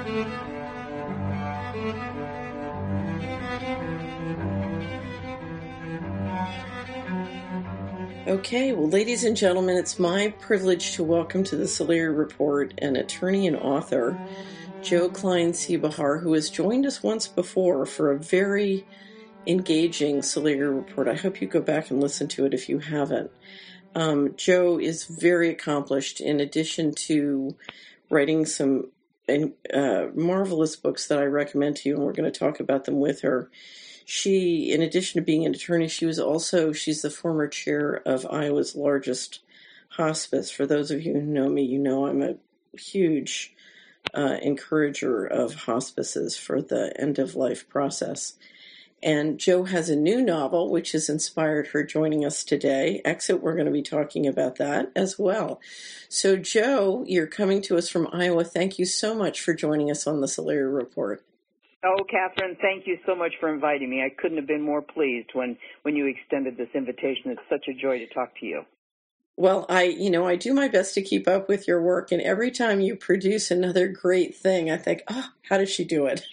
Okay, well, ladies and gentlemen, it's my privilege to welcome to the Solari Report an attorney and author, Joe Klein-Siebehaar, who has joined us once before for a very engaging Solari Report. I hope you go back and listen to it if you haven't. Joe is very accomplished in addition to writing some marvelous books that I recommend to you, and we're going to talk about them with her. She, in addition to being an attorney, she's the former chair of Iowa's largest hospice. For those of you who know me, you know I'm a huge encourager of hospices for the end-of-life process. And Joe has a new novel, which has inspired her joining us today. Exit, we're going to be talking about that as well. So, Joe, you're coming to us from Iowa. Thank you so much for joining us on the Solari Report. Oh, Catherine, thank you so much for inviting me. I couldn't have been more pleased when you extended this invitation. It's such a joy to talk to you. Well, I do my best to keep up with your work, and every time you produce another great thing, I think, how does she do it?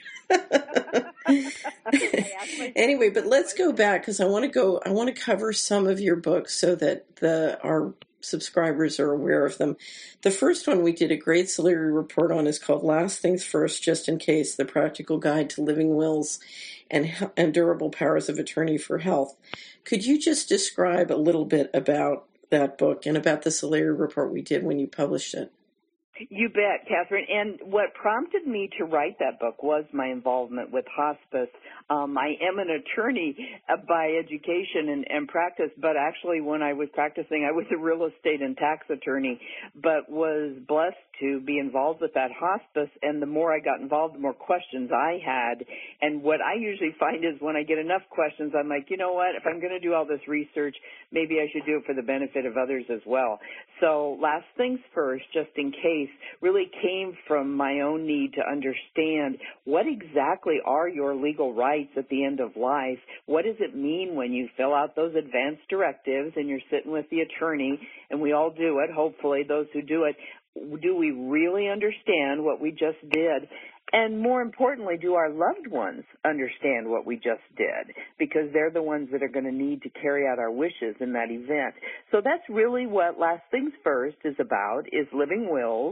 Anyway, but let's go back because I want to cover some of your books so that our subscribers are aware of them. The first one we did a great Solari Report on is called Last Things First, Just in Case, The Practical Guide to Living Wills and Durable Powers of Attorney for Health. Could you just describe a little bit about that book and about the Solari Report we did when you published it? You bet, Catherine. And what prompted me to write that book was my involvement with hospice. I am an attorney by education and practice, but actually when I was practicing, I was a real estate and tax attorney, but was blessed to be involved with that hospice. And the more I got involved, the more questions I had. And what I usually find is when I get enough questions, I'm like, you know what, if I'm going to do all this research, maybe I should do it for the benefit of others as well. So Last Things First, Just in Case, really came from my own need to understand what exactly are your legal rights at the end of life. What does it mean when you fill out those advance directives and you're sitting with the attorney, and we all do it, hopefully, those who do it. Do we really understand what we just did? And more importantly, do our loved ones understand what we just did? Because they're the ones that are going to need to carry out our wishes in that event. So that's really what Last Things First is about, is living wills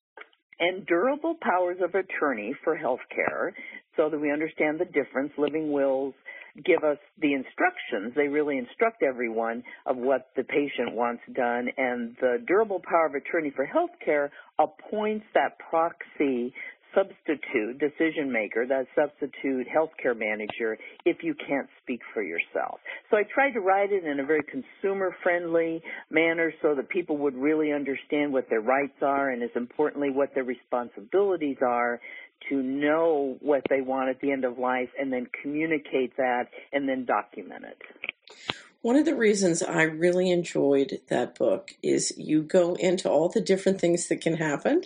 and durable powers of attorney for health care, so that we understand the difference. Living wills give us the instructions. They really instruct everyone of what the patient wants done, and the durable power of attorney for health care appoints that proxy substitute decision maker, that substitute healthcare manager, if you can't speak for yourself. So I tried to write it in a very consumer-friendly manner so that people would really understand what their rights are and, as importantly, what their responsibilities are, to know what they want at the end of life and then communicate that and then document it. One of the reasons I really enjoyed that book is you go into all the different things that can happen.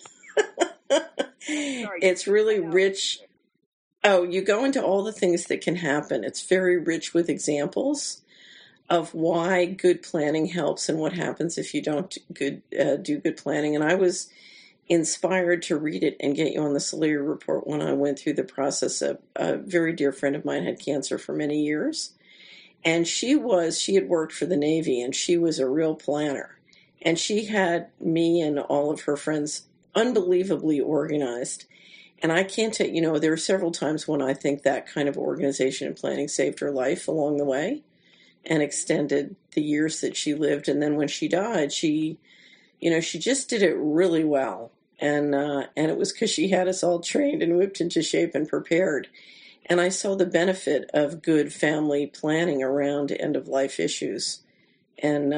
It's really rich. Oh, you go into all the things that can happen. It's very rich with examples of why good planning helps and what happens if you don't do good planning. And I was inspired to read it and get you on the Solari Report when I went through the process. A very dear friend of mine had cancer for many years, and she had worked for the Navy, and she was a real planner. And she had me and all of her friends unbelievably organized. And I can't tell you, there were several times when I think that kind of organization and planning saved her life along the way and extended the years that she lived. And then when she died, she just did it really well. And it was because she had us all trained and whipped into shape and prepared. And I saw the benefit of good family planning around end-of-life issues. And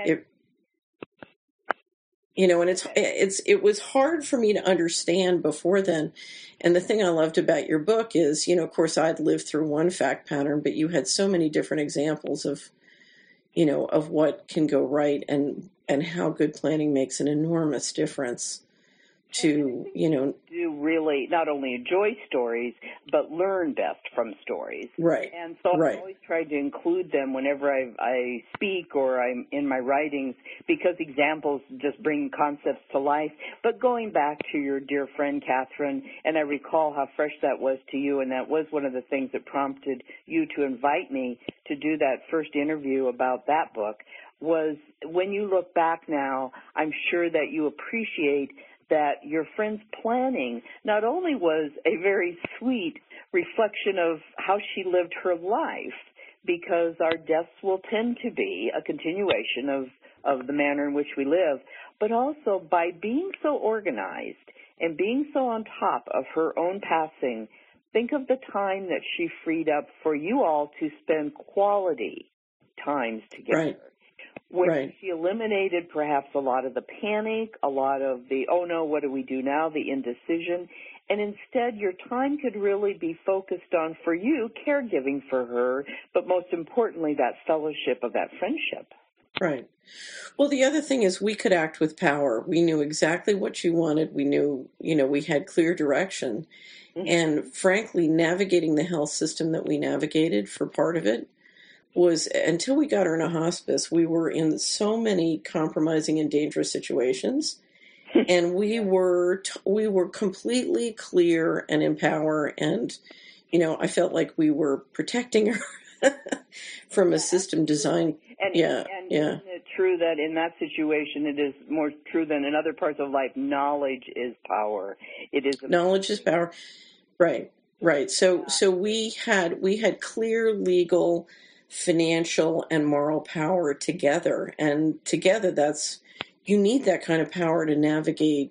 it was hard for me to understand before then. And the thing I loved about your book is, of course, I'd lived through one fact pattern, but you had so many different examples of what can go right and how good planning makes an enormous difference to, really not only enjoy stories, but learn best from stories. Right. And so Right. I've always tried to include them whenever I speak or I'm in my writings, because examples just bring concepts to life. But going back to your dear friend, Catherine, and I recall how fresh that was to you, and that was one of the things that prompted you to invite me to do that first interview about that book, was when you look back now, I'm sure that you appreciate that your friend's planning not only was a very sweet reflection of how she lived her life, because our deaths will tend to be a continuation of the manner in which we live, but also by being so organized and being so on top of her own passing, think of the time that she freed up for you all to spend quality times together. Right. Where Right. she eliminated perhaps a lot of the panic, a lot of the, oh no, what do we do now, the indecision, and instead your time could really be focused on, for you, caregiving for her, but most importantly, that fellowship of that friendship. Right. Well, the other thing is we could act with power. We knew exactly what she wanted. We knew, we had clear direction. Mm-hmm. And frankly, navigating the health system that we navigated for part of it was, until we got her in a hospice, we were in so many compromising and dangerous situations. And we were completely clear and in power. And, I felt like we were protecting her from a system designed. And Yeah. Isn't it true that in that situation, it is more true than in other parts of life, knowledge is power. It is Knowledge is power. Right. Right. So we had clear legal, financial, and moral power together. And together, you need that kind of power to navigate,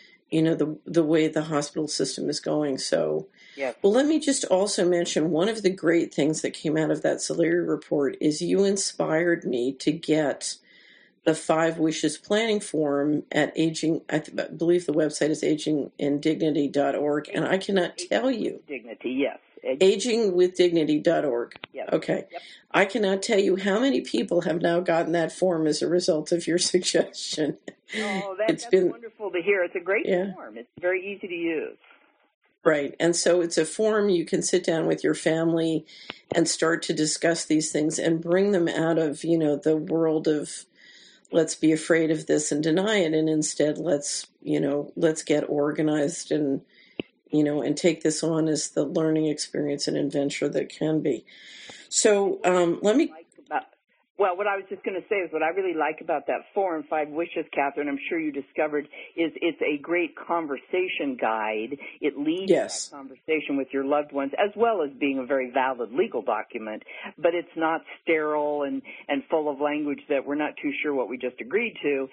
the way the hospital system is going. So, yes. Well, let me just also mention one of the great things that came out of that Solari report is you inspired me to get the 5 Wishes Planning Forum at I believe the website is agingindignity.org, and I cannot tell you. Dignity, yes. Agingwithdignity.org. Yes. Okay. Yep. I cannot tell you how many people have now gotten that form as a result of your suggestion. Oh, that's wonderful to hear. It's a great form. It's very easy to use. Right. And so it's a forum you can sit down with your family and start to discuss these things and bring them out of, the world of let's be afraid of this and deny it. And instead, let's get organized and, and take this on as the learning experience and adventure that can be. So let me... Well, what I was just going to say is what I really like about that forum, 5 Wishes, Catherine, I'm sure you discovered, is it's a great conversation guide. It leads that conversation with your loved ones, as well as being a very valid legal document. But it's not sterile and full of language that we're not too sure what we just agreed to.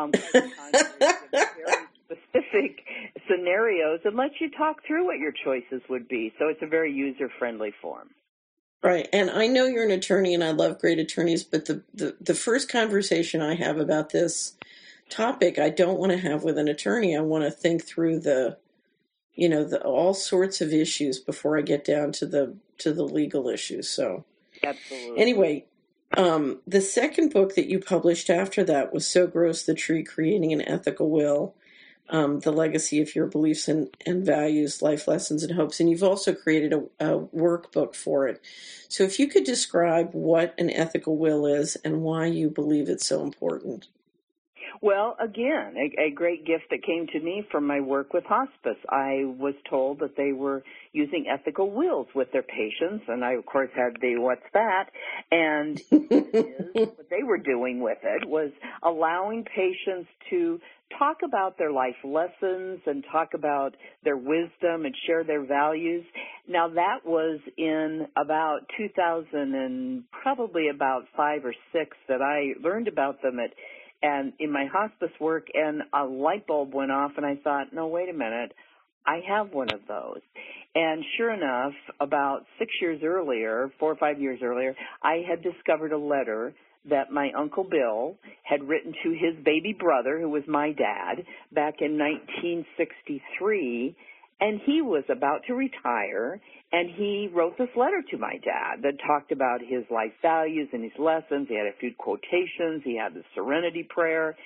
Very specific scenarios and lets you talk through what your choices would be. So it's a very user-friendly forum. Right. And I know you're an attorney and I love great attorneys, but the first conversation I have about this topic, I don't want to have with an attorney. I want to think through the all sorts of issues before I get down to the legal issues. So absolutely. Anyway, the second book that you published after that was So Grows the Tree, Creating an Ethical Will. The legacy of your beliefs and values, life lessons and hopes. And you've also created a workbook for it. So if you could describe what an ethical will is and why you believe it's so important. Well, again, a great gift that came to me from my work with hospice. I was told that they were using ethical wills with their patients, and I, of course, had the what's that? And what they were doing with it was allowing patients to talk about their life lessons and talk about their wisdom and share their values. Now, that was in about 2000 and probably about 5 or 6 that I learned about them and in my hospice work, and a light bulb went off, and I thought, no, wait a minute, I have one of those. And sure enough, about 6 years earlier, 4 or 5 years earlier, I had discovered a letter that my Uncle Bill had written to his baby brother, who was my dad, back in 1963, and he was about to retire, and he wrote this letter to my dad that talked about his life values and his lessons. He had a few quotations. He had the Serenity Prayer.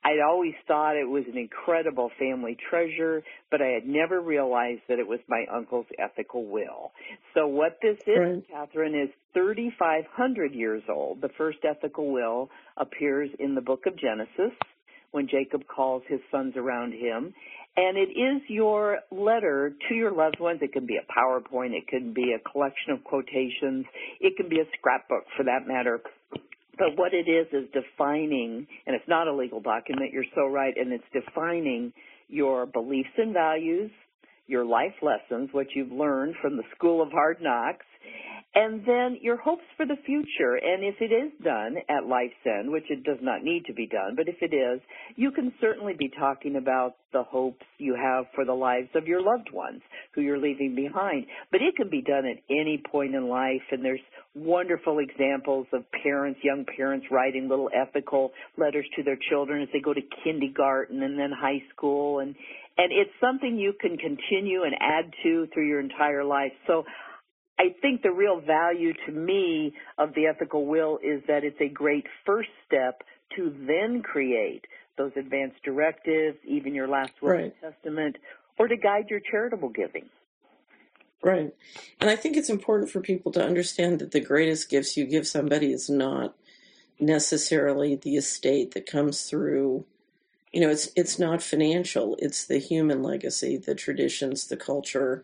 I'd always thought it was an incredible family treasure, but I had never realized that it was my uncle's ethical will. So what this is, Right. Catherine, is 3,500 years old. The first ethical will appears in the book of Genesis when Jacob calls his sons around him. And it is your letter to your loved ones. It can be a PowerPoint. It can be a collection of quotations. It can be a scrapbook for that matter. But what it is defining, and it's not a legal document, you're so right, and it's defining your beliefs and values, your life lessons, what you've learned from the School of Hard Knocks, and then your hopes for the future. And if it is done at life's end, which it does not need to be done, but if it is, you can certainly be talking about the hopes you have for the lives of your loved ones who you're leaving behind. But it can be done at any point in life, and there's wonderful examples of parents, young parents, writing little ethical letters to their children as they go to kindergarten and then high school. And it's something you can continue and add to through your entire life. So I think the real value to me of the ethical will is that it's a great first step to then create those advanced directives, even your last will and testament, or to guide your charitable giving. Right. And I think it's important for people to understand that the greatest gifts you give somebody is not necessarily the estate that comes through. You know, it's not financial. It's the human legacy, the traditions, the culture,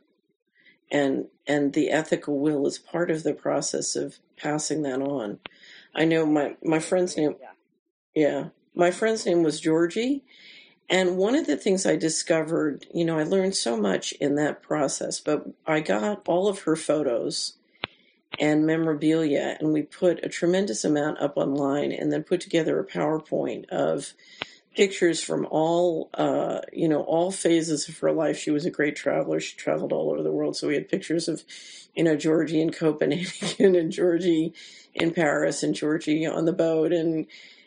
and the ethical will is part of the process of passing that on. I know my friend's name. Yeah. My friend's name was Georgie. And one of the things I discovered, you know, I learned so much in that process, but I got all of her photos and memorabilia, and we put a tremendous amount up online and then put together a PowerPoint of pictures from all phases of her life. She was a great traveler. She traveled all over the world. So we had pictures of, you know, Georgie in Copenhagen and Georgie in Paris and Georgie on the boat, and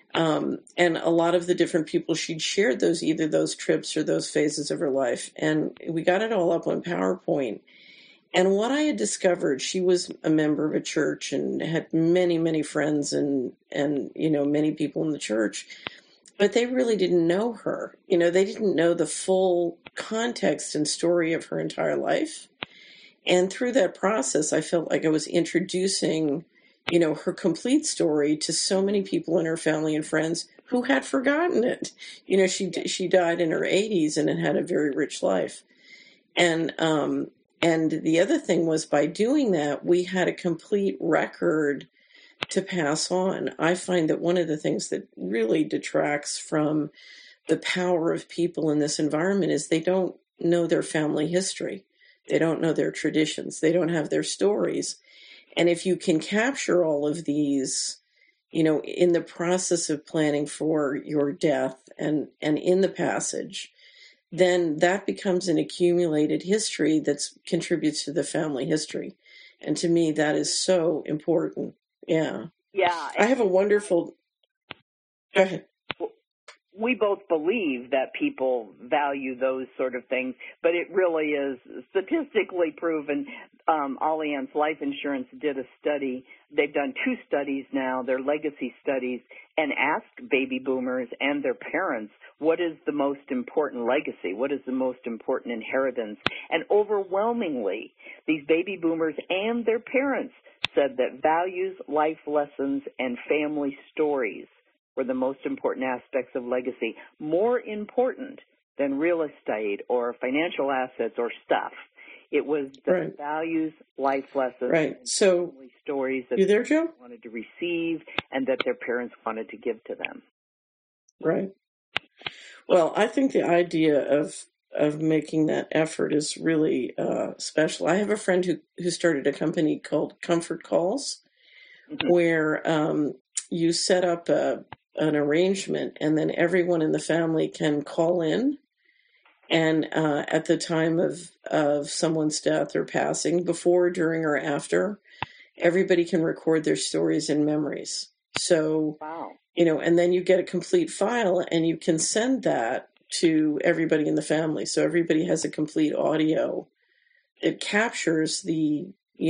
a lot of the different people she'd shared either those trips or those phases of her life. And we got it all up on PowerPoint. And what I had discovered, she was a member of a church and had many, many friends and you know, many people in the church, but they really didn't know her. You know, they didn't know the full context and story of her entire life. And through that process, I felt like I was introducing, you know, her complete story to so many people in her family and friends who had forgotten it. You know, she died in her 80s and had a very rich life. And the other thing was, by doing that, we had a complete record to pass on. I find that one of the things that really detracts from the power of people in this environment is they don't know their family history. They don't know their traditions. They don't have their stories. And if you can capture all of these, you know, in the process of planning for your death and in the passage, then that becomes an accumulated history that contributes to the family history. And to me, that is so important. Yeah. Yeah. I have a wonderful... Go ahead. We both believe that people value those sort of things, but it really is statistically proven. Allianz Life Insurance did a study. They've done 2 studies now, their legacy studies, and asked baby boomers and their parents, what is the most important legacy? What is the most important inheritance? And overwhelmingly, these baby boomers and their parents said that values, life lessons, and family stories were the most important aspects of legacy, more important than real estate or financial assets or stuff. It was the values, life lessons, and family stories that they wanted to receive and that their parents wanted to give to them. Right. Well, I think the idea of making that effort is really special. I have a friend who started a company called Comfort Calls, where you set up an arrangement, and then everyone in the family can call in, and at the time of someone's death or passing, before, during, or after, everybody can record their stories and memories. So, you know, and then you get a complete file, and you can send that to everybody in the family. So everybody has a complete audio. It captures the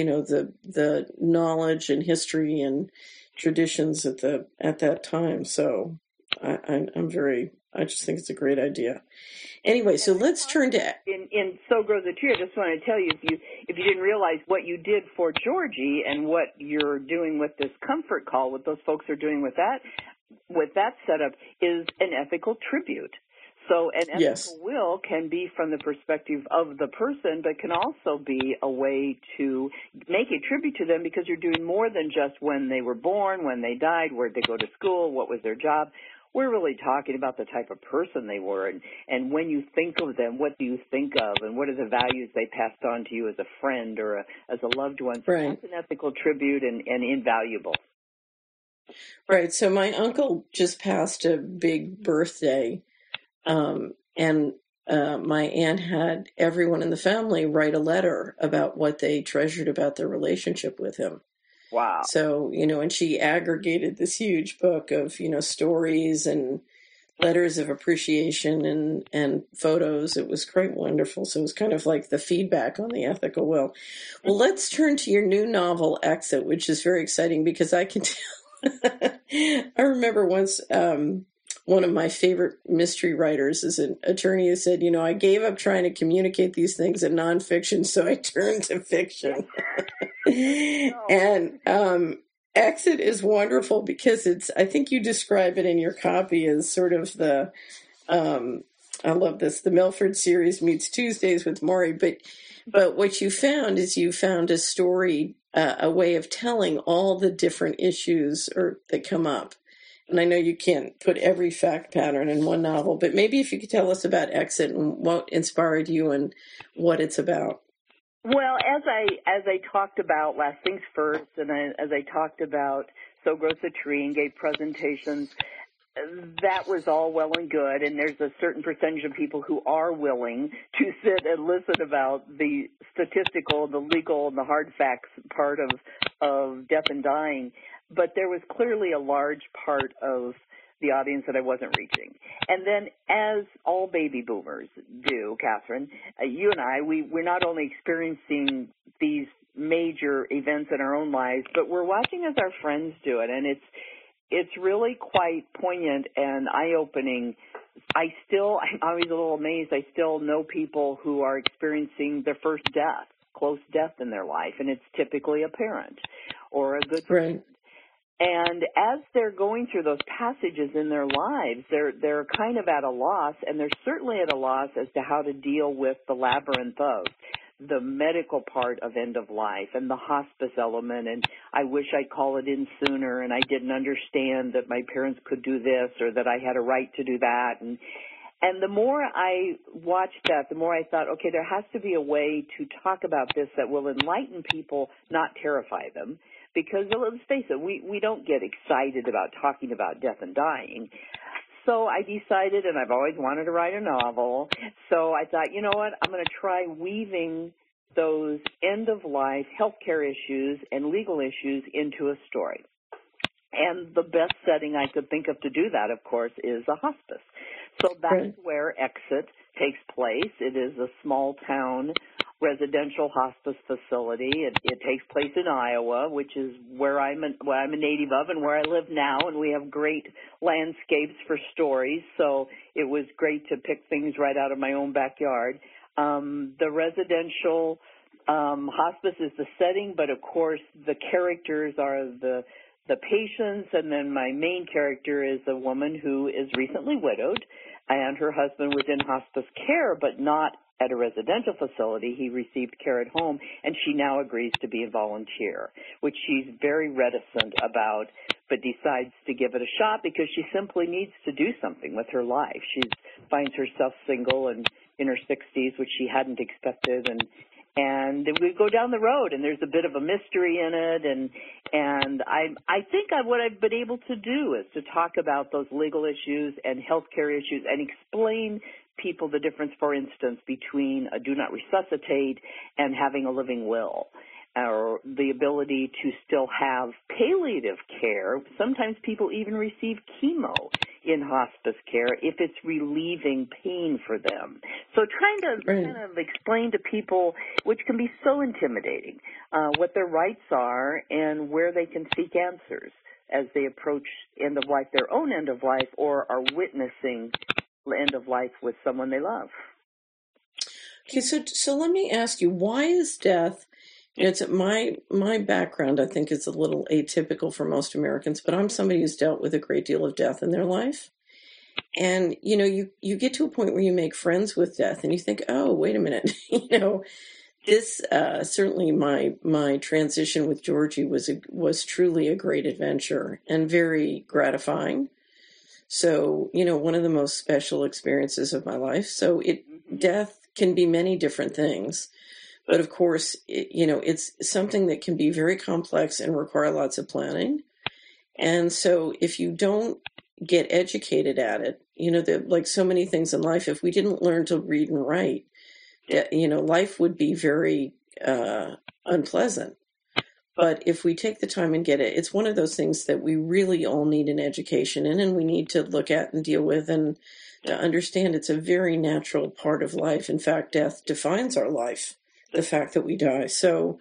knowledge and history and traditions at that time. So I'm very I just think it's a great idea. Anyway, so let's turn to in So Grows a Tree. I just want to tell you, if you didn't realize what you did for Georgie and what you're doing with this comfort call, what those folks are doing with that setup is an ethical tribute. So an ethical will can be from the perspective of the person, but can also be a way to make a tribute to them because you're doing more than just when they were born, when they died, where'd they go to school, what was their job. We're really talking about the type of person they were, and when you think of them, what do you think of, and what are the values they passed on to you as a friend or as a loved one. So right. That's an ethical tribute and invaluable. Right. So my uncle just passed a big birthday, and my aunt had everyone in the family write a letter about what they treasured about their relationship with him. Wow. So, and she aggregated this huge book of, stories and letters of appreciation and photos. It was quite wonderful. So it was kind of like the feedback on the ethical will. Well, let's turn to your new novel, Exit, which is very exciting because I can tell. I remember once one of my favorite mystery writers is an attorney who said, I gave up trying to communicate these things in nonfiction, so I turned to fiction. And Exit is wonderful because I think you describe it in your copy as sort of the, I love this, the Milford series meets Tuesdays with Maury. But what you found is you found a story, a way of telling all the different issues that come up. And I know you can't put every fact pattern in one novel, but maybe if you could tell us about Exit and what inspired you and what it's about. Well, as I talked about Last Things First, and as I talked about So Grows a Tree and gave presentations, that was all well and good, and there's a certain percentage of people who are willing to sit and listen about the statistical, the legal, and the hard facts part of death and dying. But there was clearly a large part of the audience that I wasn't reaching. And then, as all baby boomers do, Catherine, you and I, we're not only experiencing these major events in our own lives, but we're watching as our friends do it, and it's really quite poignant and eye-opening. I'm always a little amazed. I still know people who are experiencing their first death, close death in their life, and it's typically a parent or a good friend. And as they're going through those passages in their lives, they're kind of at a loss, and they're certainly at a loss as to how to deal with the labyrinth of the medical part of end of life and the hospice element, and I wish I'd call it in sooner, and I didn't understand that my parents could do this or that I had a right to do that. And the more I watched that, the more I thought, okay, there has to be a way to talk about this that will enlighten people, not terrify them. Because let's face it, we don't get excited about talking about death and dying. So I decided, and I've always wanted to write a novel, so I thought, you know what, I'm going to try weaving those end-of-life healthcare issues and legal issues into a story. And the best setting I could think of to do that, of course, is a hospice. So that's where Exit takes place. It is a small-town residential hospice facility. It takes place in Iowa, which is where I'm a native of and where I live now, and we have great landscapes for stories, so it was great to pick things right out of my own backyard. The residential hospice is the setting, but of course the characters are the patients, and then my main character is a woman who is recently widowed, and her husband was in hospice care, but not at a residential facility. He received care at home, and she now agrees to be a volunteer, which she's very reticent about, but decides to give it a shot because she simply needs to do something with her life. She finds herself single and in her 60s, which she hadn't expected, and we go down the road, and there's a bit of a mystery in it, and I think what I've been able to do is to talk about those legal issues and healthcare issues and explain people the difference, for instance, between a do not resuscitate and having a living will, or the ability to still have palliative care. Sometimes people even receive chemo in hospice care if it's relieving pain for them. So trying to kind of explain to people, which can be so intimidating, what their rights are and where they can seek answers as they approach end of life, their own end of life, or are witnessing end of life with someone they love. Okay, so let me ask you, why is death? It's my background, I think, is a little atypical for most Americans, but I'm somebody who's dealt with a great deal of death in their life. And, you get to a point where you make friends with death and you think, oh, wait a minute, this certainly my transition with Georgie was truly a great adventure and very gratifying. So, one of the most special experiences of my life. So death can be many different things. But of course, it's something that can be very complex and require lots of planning. And so if you don't get educated at it, like so many things in life, if we didn't learn to read and write, life would be very unpleasant. But if we take the time and get it, it's one of those things that we really all need an education in, and we need to look at and deal with, and to understand it's a very natural part of life. In fact, death defines our life, the fact that we die. So,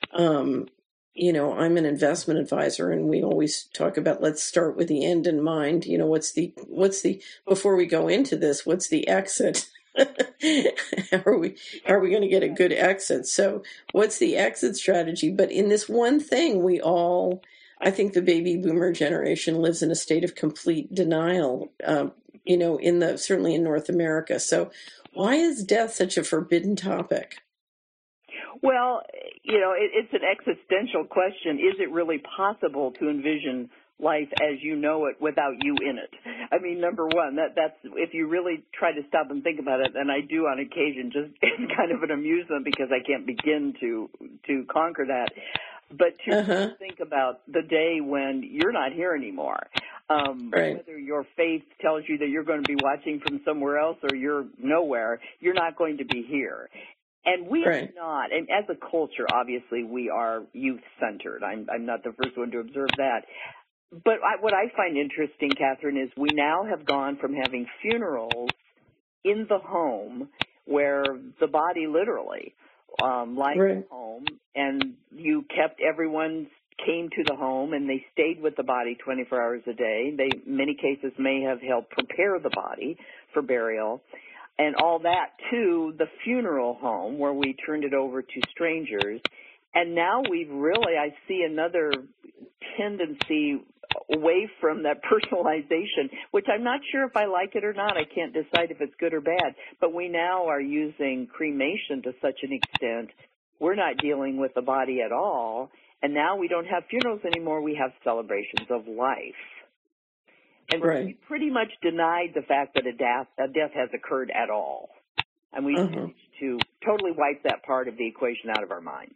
I'm an investment advisor, and we always talk about, let's start with the end in mind. What's the, before we go into this, what's the exit? Are we going to get a good exit? So what's the exit strategy? But in this one thing, I think the baby boomer generation lives in a state of complete denial, certainly in North America. So why is death such a forbidden topic? Well, it's an existential question. Is it really possible to envision life as you know it without you in it? I mean, number one, that's if you really try to stop and think about it, and I do on occasion, just kind of an amusement because I can't begin to conquer that. But to think about the day when you're not here anymore, right. Whether your faith tells you that you're going to be watching from somewhere else or you're nowhere, you're not going to be here. And we are not, and as a culture, obviously, we are youth-centered. I'm not the first one to observe that. But what I find interesting, Catherine, is we now have gone from having funerals in the home where the body literally lies at home, and you kept everyone came to the home and they stayed with the body 24 hours a day. They, in many cases, may have helped prepare the body for burial. And all that to the funeral home where we turned it over to strangers. And now I see another tendency away from that personalization, which I'm not sure if I like it or not. I can't decide if it's good or bad. But we now are using cremation to such an extent, we're not dealing with the body at all. And now we don't have funerals anymore. We have celebrations of life. And we pretty much denied the fact that a death has occurred at all. And we managed to totally wipe that part of the equation out of our minds.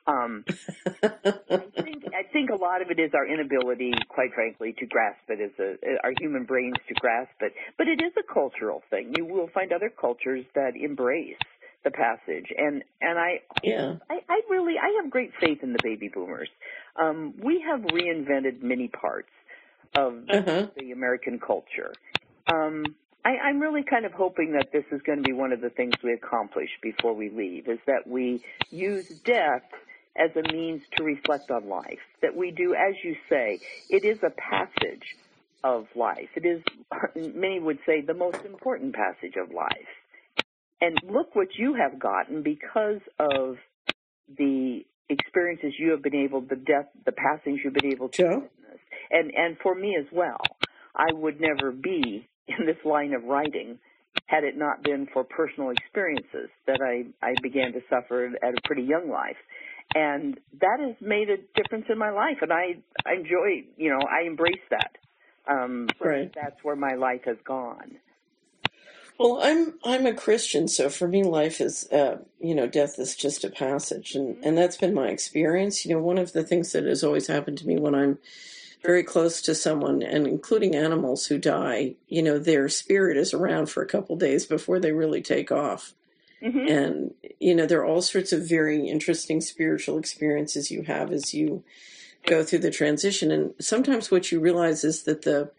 I think a lot of it is our inability, quite frankly, to grasp it, our human brains to grasp it. But it is a cultural thing. You will find other cultures that embrace the passage. And I have great faith in the baby boomers. We have reinvented many parts of the American culture. I'm really kind of hoping that this is going to be one of the things we accomplish before we leave, is that we use death as a means to reflect on life, that we do, as you say, it is a passage of life. It is, many would say, the most important passage of life. And look what you have gotten because of the experiences you have been able, the passings you've been able to witness. And for me as well, I would never be in this line of writing had it not been for personal experiences that I began to suffer at a pretty young life. And that has made a difference in my life, and I enjoy, I embrace that. That's where my life has gone. Well, I'm a Christian, so for me, life is, death is just a passage, and that's been my experience. One of the things that has always happened to me when I'm very close to someone, and including animals who die, their spirit is around for a couple days before they really take off. And, there are all sorts of very interesting spiritual experiences you have as you go through the transition. And sometimes what you realize is that the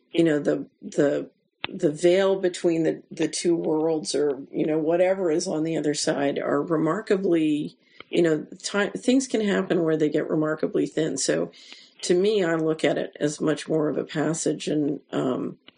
veil between the two worlds, or, whatever is on the other side, are remarkably, things can happen where they get remarkably thin. So to me, I look at it as much more of a passage. And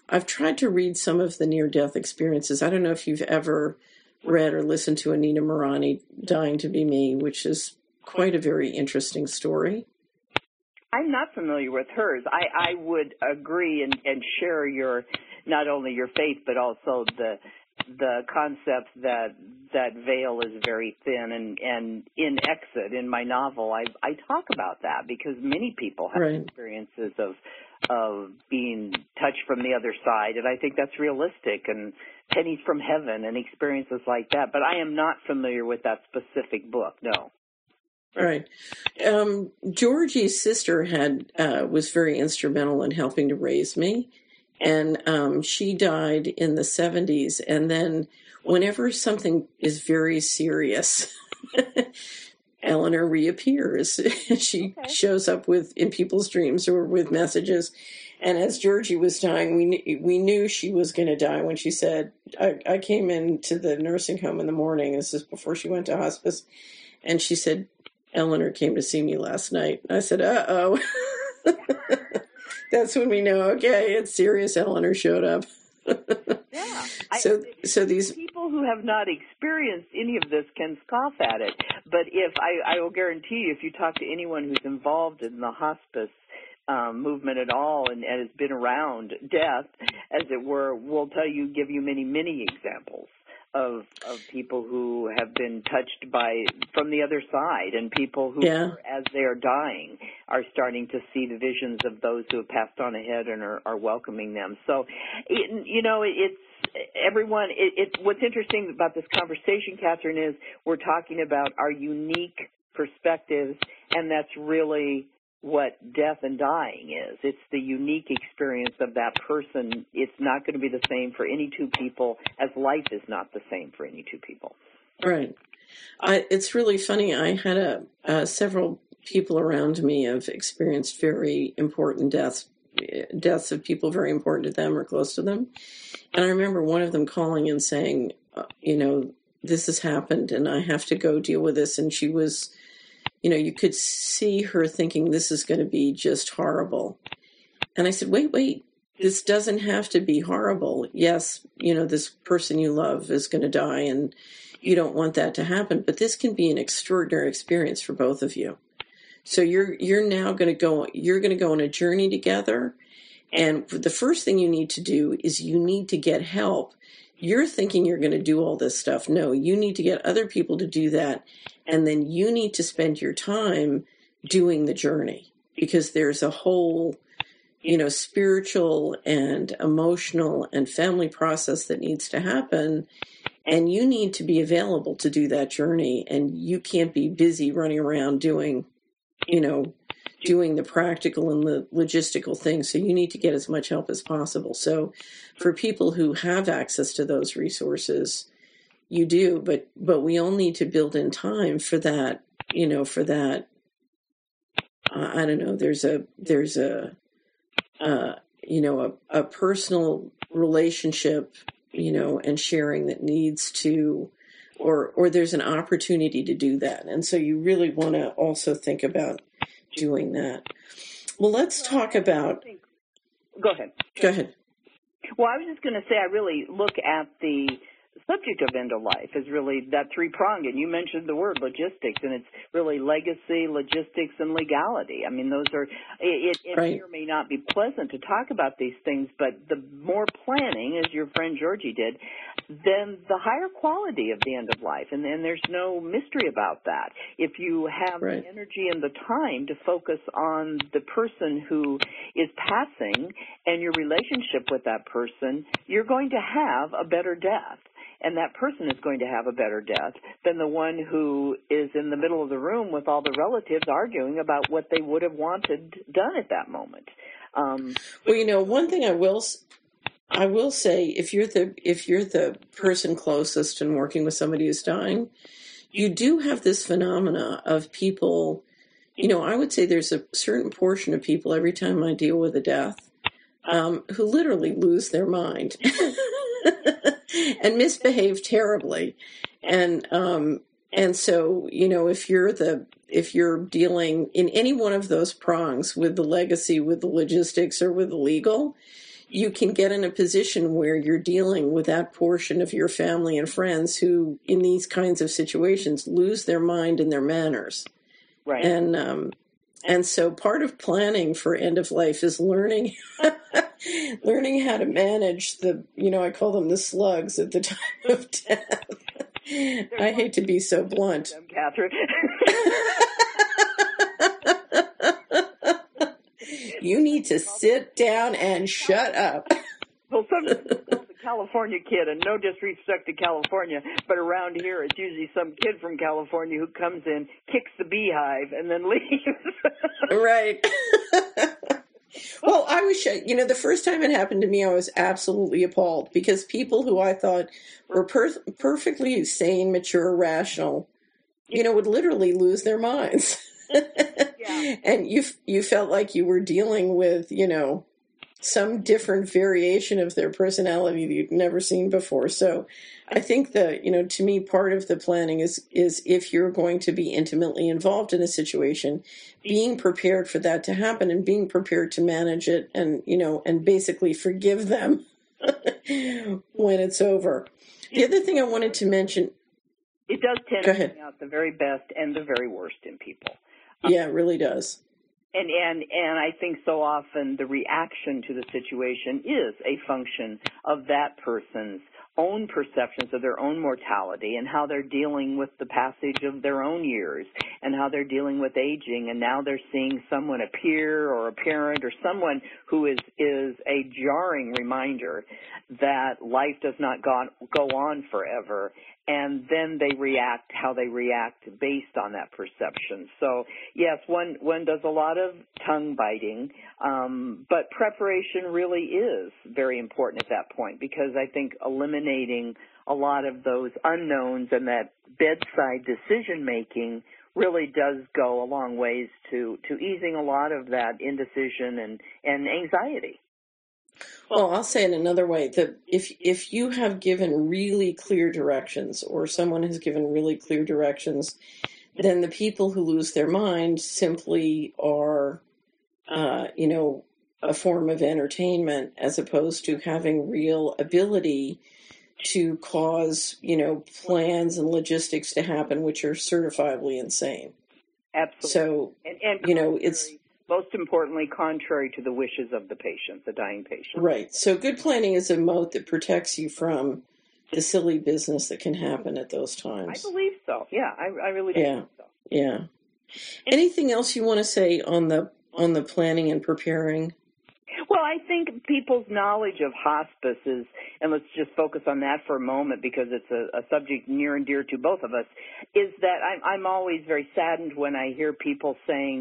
I've tried to read some of the near-death experiences. I don't know if you've ever read or listened to Anita Moorani, Dying to Be Me, which is quite a very interesting story. I'm not familiar with hers. I would agree and share your, not only your faith, but also the concept that veil is very thin. And in Exit, in my novel, I talk about that because many people have experiences of being touched from the other side, and I think that's realistic, and pennies from heaven and experiences like that. But I am not familiar with that specific book, no. Right. Georgie's sister was very instrumental in helping to raise me, and she died in the 70s. And then whenever something is very serious, Eleanor reappears. She shows up in people's dreams or with messages. And as Georgie was dying, we knew she was going to die when she said, I came into the nursing home in the morning. This is before she went to hospice. And she said, Eleanor came to see me last night. I said, uh-oh. That's when we know, okay, it's serious. Eleanor showed up. Yeah. So these people who have not experienced any of this can scoff at it. But I will guarantee you, if you talk to anyone who's involved in the hospice movement at all and has been around death, as it were, will give you many, many examples of people who have been touched from the other side, and people who, as they are dying, are starting to see the visions of those who have passed on ahead and are welcoming them. So, what's interesting about this conversation, Catherine, is we're talking about our unique perspectives, and that's really what death and dying is. It's the unique experience of that person. It's not going to be the same for any two people, as life is not the same for any two people. Right. It's really funny. I had several people around me have experienced very important deaths of people very important to them or close to them. And I remember one of them calling and saying, this has happened and I have to go deal with this. And she was, you could see her thinking this is going to be just horrible. And I said, wait, this doesn't have to be horrible. Yes, this person you love is going to die and you don't want that to happen, but this can be an extraordinary experience for both of you. So you're now going to go on a journey together. And the first thing you need to do is you need to get help. You're thinking you're going to do all this stuff. No, you need to get other people to do that. And then you need to spend your time doing the journey, because there's a whole, spiritual and emotional and family process that needs to happen. And you need to be available to do that journey. And you can't be busy running around doing the practical and the logistical things. So you need to get as much help as possible. So for people who have access to those resources, you do, but we all need to build in time for that, I don't know, there's a personal relationship, and sharing that needs to, or there's an opportunity to do that. And so you really want to also think about doing that. Well, let's talk about... Go ahead. Go ahead. Well, I was just going to say, I really look at the subject of end of life as really that three-pronged, and you mentioned the word logistics, and it's really legacy, logistics, and legality. I mean, those are, it right. may or may not be pleasant to talk about these things, but the more planning, as your friend Georgie did, then the higher quality of the end of life, and there's no mystery about that. If you have right. the energy and the time to focus on the person who is passing and your relationship with that person, you're going to have a better death. And that person is going to have a better death than the one who is in the middle of the room with all the relatives arguing about what they would have wanted done at that moment. Well, one thing I will say, if you're the person closest and working with somebody who's dying, you do have this phenomena of people. I would say there's a certain portion of people every time I deal with a death who literally lose their mind. And misbehave terribly, and so if you're dealing in any one of those prongs with the legacy, with the logistics, or with the legal, you can get in a position where you're dealing with that portion of your family and friends who, in these kinds of situations, lose their mind and their manners. Right. And so part of planning for end of life is learning learning how to manage the, I call them the slugs at the time of death. I hate to be so blunt. Catherine. You need to sit down and shut up. Well, sometimes it's the California kid, and no disrespect to California, but around here it's usually some kid from California who comes in, kicks the beehive, and then leaves. Right. Well, I was, the first time it happened to me, I was absolutely appalled because people who I thought were perfectly sane, mature, rational, would literally lose their minds. Yeah. And you felt like you were dealing with, some different variation of their personality that you'd never seen before. So I think that, to me, part of the planning is if you're going to be intimately involved in a situation, being prepared for that to happen and being prepared to manage it and, and basically forgive them when it's over. The other thing I wanted to mention. It does tend to bring out the very best and the very worst in people. Yeah, it really does. And I think so often the reaction to the situation is a function of that person's own perceptions of their own mortality and how they're dealing with the passage of their own years and how they're dealing with aging, and now they're seeing someone, a peer or a parent or someone who is a jarring reminder that life does not go on forever, and then they react how they react based on that perception. So yes, one does a lot of tongue biting, but preparation really is very important at that point, because I think eliminating a lot of those unknowns and that bedside decision making really does go a long ways to easing a lot of that indecision and anxiety. Well, I'll say it another way, that if you have given really clear directions or someone has given really clear directions, then the people who lose their mind simply are, a form of entertainment as opposed to having real ability to cause, plans and logistics to happen, which are certifiably insane. Absolutely. So, and it's... most importantly, contrary to the wishes of the patient, the dying patient. Right. So good planning is a moat that protects you from the silly business that can happen at those times. I believe so. Yeah, I really believe so. Yeah. Anything else you want to say on the planning and preparing? Well, I think people's knowledge of hospice is, and let's just focus on that for a moment because it's a subject near and dear to both of us, is that I'm always very saddened when I hear people saying,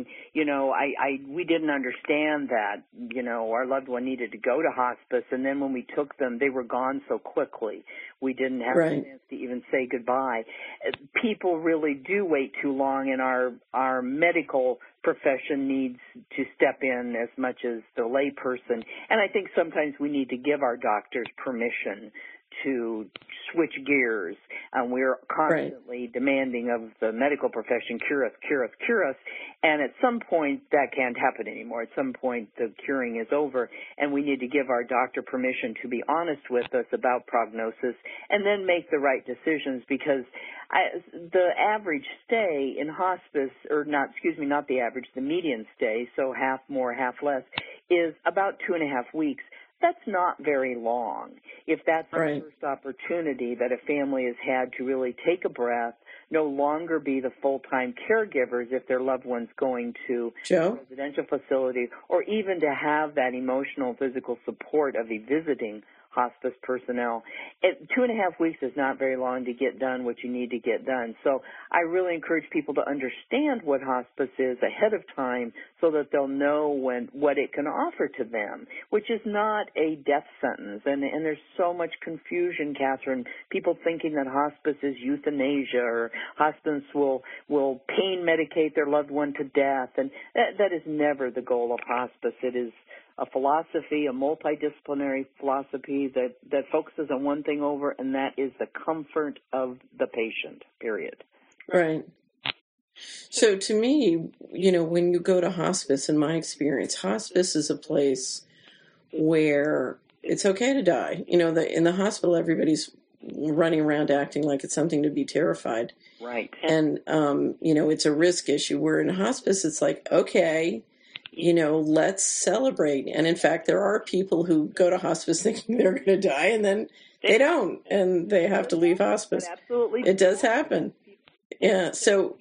we didn't understand that, our loved one needed to go to hospice, and then when we took them, they were gone so quickly. We didn't have a chance to even say goodbye. People really do wait too long, and our medical profession needs to step in as much as the lay person. And I think sometimes we need to give our doctors permission to switch gears. We're constantly demanding of the medical profession, cure us, cure us, cure us. And at some point, that can't happen anymore. At some point, the curing is over, and we need to give our doctor permission to be honest with us about prognosis and then make the right decisions, because the average stay in hospice, not the average, the median stay, so half more, half less, is about 2.5 weeks. That's not very long. If that's the first opportunity that a family has had to really take a breath, no longer be the full-time caregivers if their loved one's going to a residential facility, or even to have that emotional, physical support of a visiting hospice personnel. 2.5 weeks is not very long to get done what you need to get done. So I really encourage people to understand what hospice is ahead of time so that they'll know what it can offer to them, which is not a death sentence. And there's so much confusion, Catherine, people thinking that hospice is euthanasia or hospice will pain medicate their loved one to death. And that is never the goal of hospice. It is a philosophy, a multidisciplinary philosophy that focuses on one thing over, and that is the comfort of the patient, period. Right. So to me, when you go to hospice, in my experience, hospice is a place where it's okay to die. You know, in the hospital, everybody's running around acting like it's something to be terrified. Right. And, you know, it's a risk issue. Where in hospice, it's like, okay, you know, let's celebrate. And in fact, there are people who go to hospice thinking they're going to die, and then they don't, and they have to leave hospice. Absolutely. It does happen. Yeah. So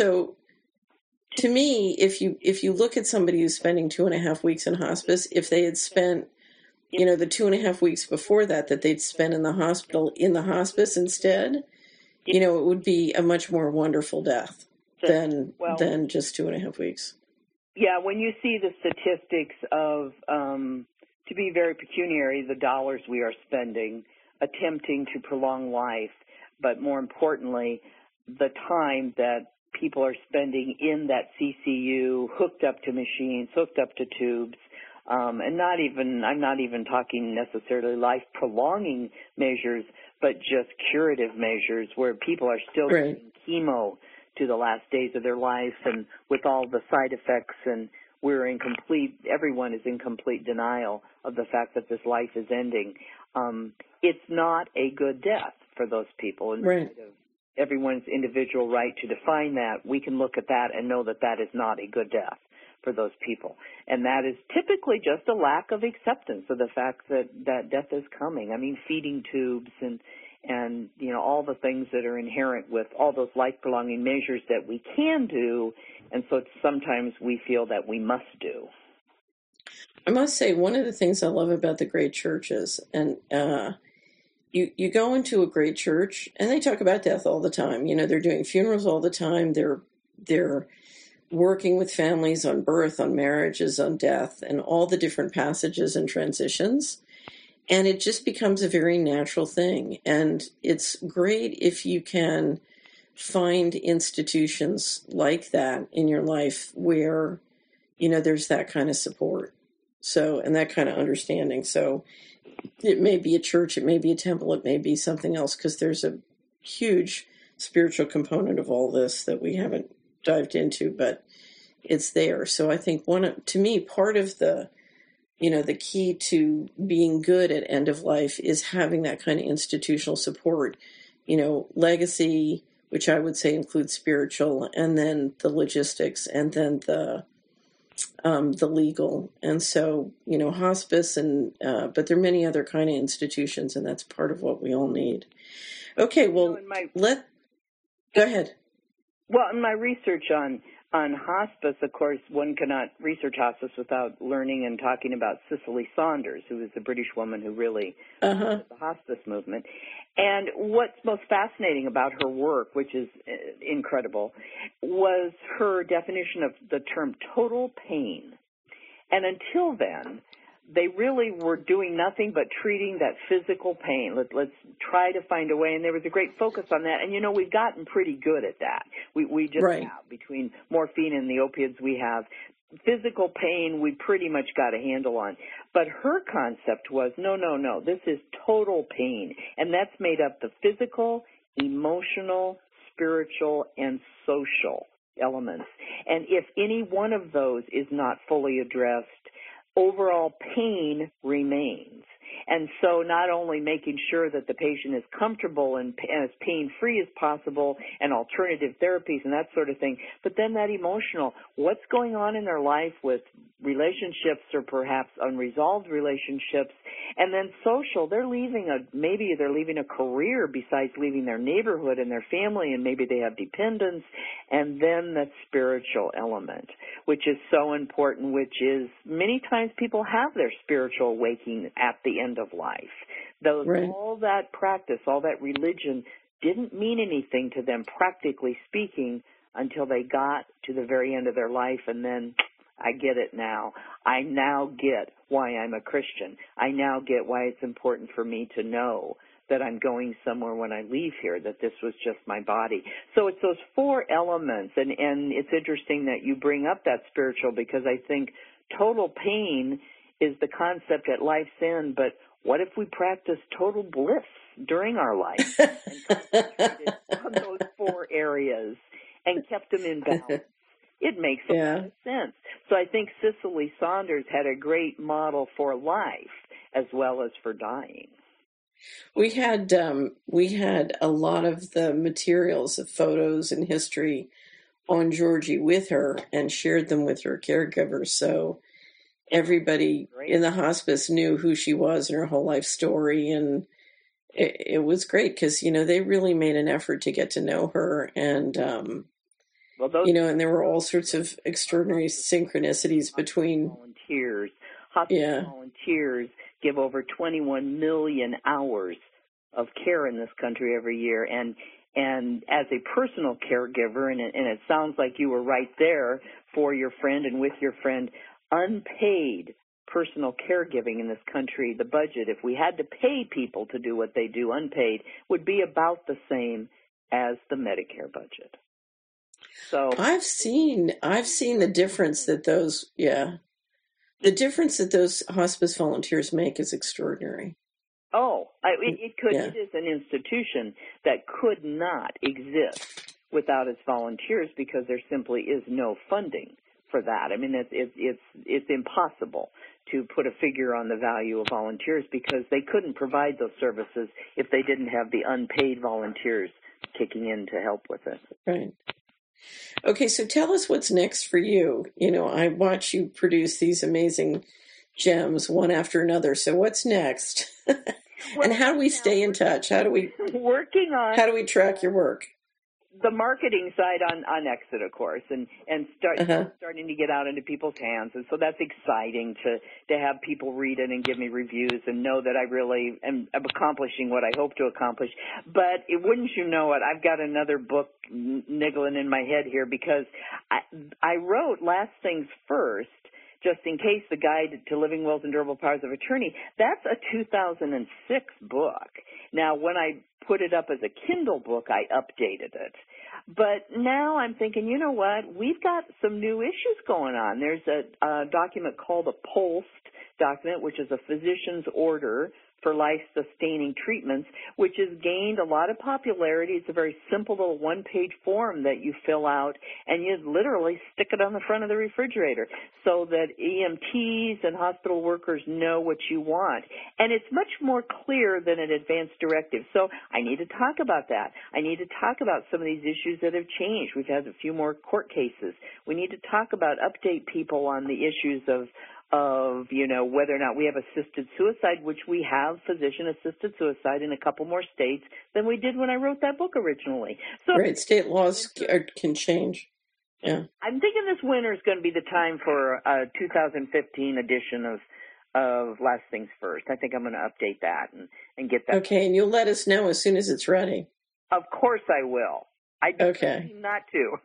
to me, if you look at somebody who's spending 2.5 weeks in hospice, if they had spent, you know, the 2.5 weeks before that they'd spent in the hospital, in the hospice instead, you know, it would be a much more wonderful death than just 2.5 weeks. Yeah, when you see the statistics of, to be very pecuniary, the dollars we are spending attempting to prolong life, but more importantly, the time that people are spending in that CCU, hooked up to machines, hooked up to tubes, and I'm not even talking necessarily life-prolonging measures, but just curative measures where people are still getting chemo to the last days of their life, and with all the side effects, and everyone is in complete denial of the fact that this life is ending. It's not a good death for those people. And everyone's individual right to define that, we can look at that and know that that is not a good death for those people. And that is typically just a lack of acceptance of the fact that death is coming. I mean, feeding tubes and you know, all the things that are inherent with all those life-prolonging measures that we can do, and so sometimes we feel that we must do. I must say, one of the things I love about the great churches, and you go into a great church, and they talk about death all the time. You know, they're doing funerals all the time. They're working with families on birth, on marriages, on death, and all the different passages and transitions. And it just becomes a very natural thing. And it's great if you can find institutions like that in your life where, you know, there's that kind of support. So, and that kind of understanding. So it may be a church, it may be a temple, it may be something else, because there's a huge spiritual component of all this that we haven't dived into, but it's there. So I think to me, part of the, you know, the key to being good at end of life is having that kind of institutional support, you know, legacy, which I would say includes spiritual, and then the logistics, and then the legal. And so, you know, hospice, and but there are many other kind of institutions, and that's part of what we all need. Okay, well, go ahead. Well, in my research on hospice, of course, one cannot research hospice without learning and talking about Cicely Saunders, who is the British woman who really started the hospice movement. And what's most fascinating about her work, which is incredible, was her definition of the term total pain. And until then, they really were doing nothing but treating that physical pain. Let's try to find a way. And there was a great focus on that. And, you know, we've gotten pretty good at that. We just have, between morphine and the opiates we have. Physical pain, we pretty much got a handle on. But her concept was, no, this is total pain. And that's made up the physical, emotional, spiritual, and social elements. And if any one of those is not fully addressed, overall pain remains. And so not only making sure that the patient is comfortable and as pain-free as possible, and alternative therapies and that sort of thing, but then that emotional, what's going on in their life with relationships or perhaps unresolved relationships, and then social, maybe they're leaving a career besides leaving their neighborhood and their family, and maybe they have dependents, and then the spiritual element, which is so important, which is many times people have their spiritual awakening at the end of life. All that practice, all that religion didn't mean anything to them, practically speaking, until they got to the very end of their life, and then I get it now. I now get why I'm a Christian. I now get why it's important for me to know that I'm going somewhere when I leave here, that this was just my body. So it's those four elements, and it's interesting that you bring up that spiritual, because I think total pain is the concept at life's end, but what if we practice total bliss during our life and concentrated on those four areas and kept them in balance? It makes a lot of sense. So I think Cicely Saunders had a great model for life as well as for dying. We had a lot of the materials of photos and history on Georgie with her and shared them with her caregivers. So everybody in the hospice knew who she was and her whole life story. And it was great because, they really made an effort to get to know her. And, and there were all sorts of extraordinary synchronicities between volunteers. Hospice volunteers give over 21 million hours of care in this country every year. And as a personal caregiver, and it sounds like you were right there for your friend and with your friend, unpaid personal caregiving in this country, the budget, if we had to pay people to do what they do unpaid, would be about the same as the Medicare budget. So I've seen the difference that those hospice volunteers make is extraordinary. Oh, it could. Yeah. It is an institution that could not exist without its volunteers because there simply is no funding for that. I mean, it's impossible to put a figure on the value of volunteers because they couldn't provide those services if they didn't have the unpaid volunteers kicking in to help with it. Right. Okay, so tell us what's next for you. I watch you produce these amazing gems one after another. So what's next? And how do we stay in touch? How do we track your work? The marketing side on Exit, of course, and starting to get out into people's hands, and so that's exciting to have people read it and give me reviews and know that I really am accomplishing what I hope to accomplish. But wouldn't you know it, I've got another book niggling in my head here because I wrote Last Things First, just in case, the Guide to Living Wills and Durable Powers of Attorney. That's a 2006 book. Now, when I put it up as a Kindle book, I updated it. But now I'm thinking, you know what? We've got some new issues going on. There's a document called a POLST document, which is a physician's order for life-sustaining treatments, which has gained a lot of popularity. It's a very simple little one-page form that you fill out, and you literally stick it on the front of the refrigerator so that EMTs and hospital workers know what you want. And it's much more clear than an advanced directive. So I need to talk about that. I need to talk about some of these issues that have changed. We've had a few more court cases. We need to talk about, update people on the issues of whether or not we have assisted suicide, which we have physician-assisted suicide in a couple more states than we did when I wrote that book originally. So, right, state laws can change. Yeah, I'm thinking this winter is going to be the time for a 2015 edition of Last Things First. I think I'm going to update that and get that. Okay, and you'll let us know as soon as it's ready. Of course I will. I don't not to.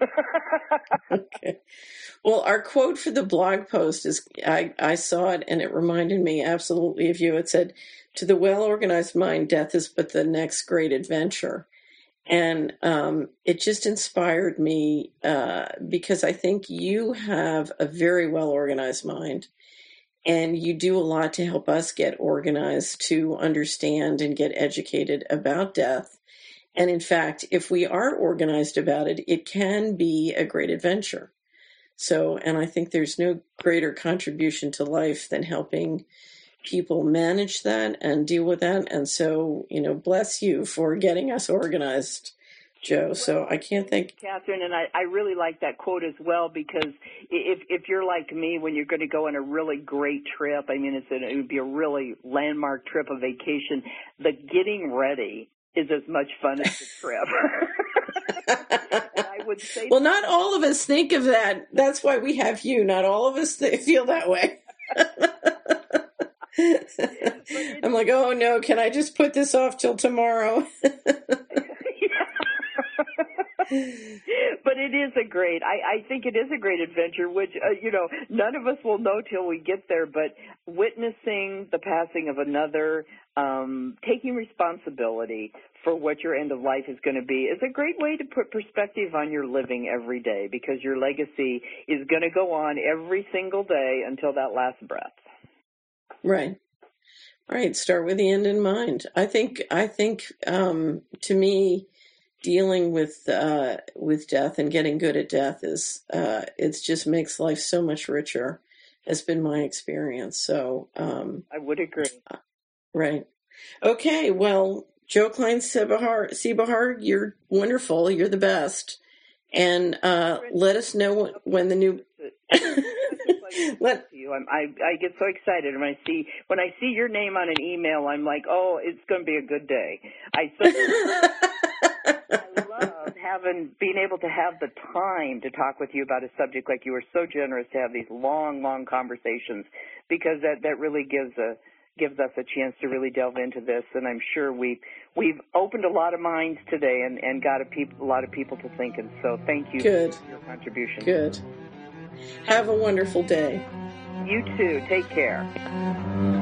Okay. Well, our quote for the blog post is, I saw it and it reminded me absolutely of you. It said, "To the well-organized mind, death is but the next great adventure." And it just inspired me because I think you have a very well-organized mind and you do a lot to help us get organized to understand and get educated about death. And in fact, if we are organized about it, it can be a great adventure. So, and I think there's no greater contribution to life than helping people manage that and deal with that. And so, bless you for getting us organized, Joe. So I can't thank Catherine, and I really like that quote as well, because if you're like me, when you're going to go on a really great trip, I mean, it would be a really landmark trip, a vacation, the getting ready is as much fun as the trip. And I would say, well, not all of us think of that. That's why we have you. Not all of us feel that way. I'm like, oh no, can I just put this off till tomorrow? But it is I think it is a great adventure, which, none of us will know till we get there, but witnessing the passing of another, taking responsibility for what your end of life is going to be is a great way to put perspective on your living every day, because your legacy is going to go on every single day until that last breath. Right. Right. Start with the end in mind. I think to me, dealing with death and getting good at death is it just makes life so much richer. Has been my experience. So I would agree. Right. Okay. Well, Jo Klein Seebahar, you're wonderful. You're the best. And let us know when the new. I get so excited when I see your name on an email. I'm like, oh, it's going to be a good day. I love being able to have the time to talk with you about a subject like you were so generous to have these long conversations, because that really gives us a chance to really delve into this. And I'm sure we've opened a lot of minds today and got a lot of people to thinking. So thank you for your contribution. Good. Have a wonderful day. You too. Take care.